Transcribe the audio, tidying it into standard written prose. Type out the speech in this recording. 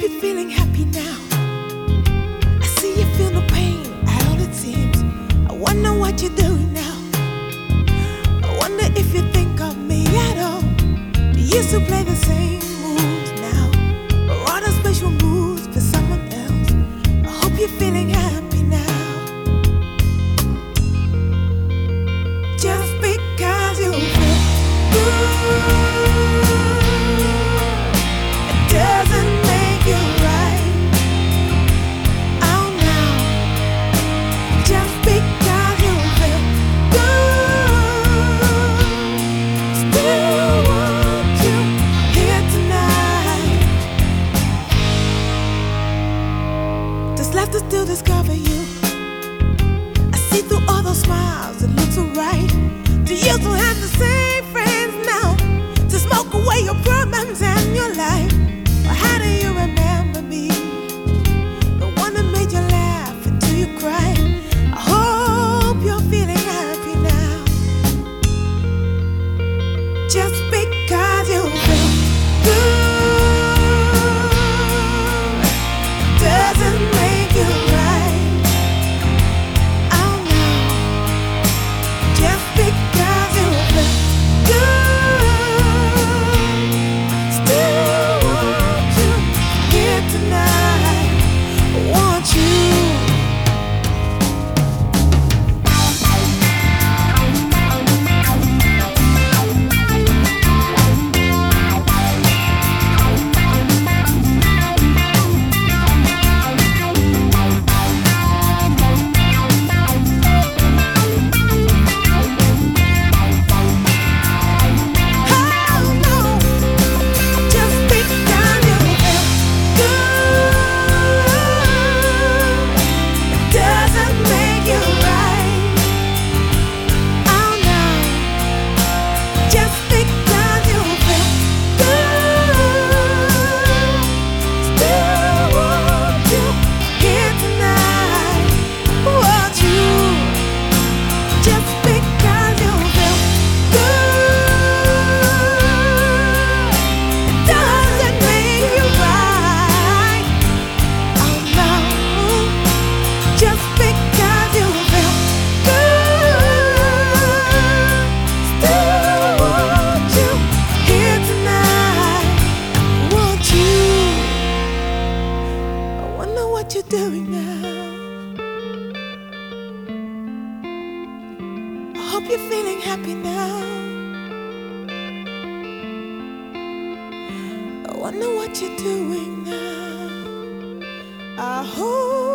you're feeling happy now. I see you feel no pain at all it seems. I wonder what you're doing now. I wonder if you think of me at all. You used to play the same moves now, or other special moves for someone else. I hope you're feeling happy now. Just because you feel good, it doesn't make you right. Oh no. Just because you feel good, still want you here tonight. There's left to still discover you. I see through all those smiles, it looks so right. Do you still have the same friends now to smoke away your problems and your life? Or how do you remember me? The one that made you laugh until you cried. I hope you're feeling happy now. Just because you feel good doesn't make you right. Oh no. Just because you feel good, still want you here tonight. Want you. What you're doing now. I hope you're feeling happy now. I wonder what you're doing now. I hope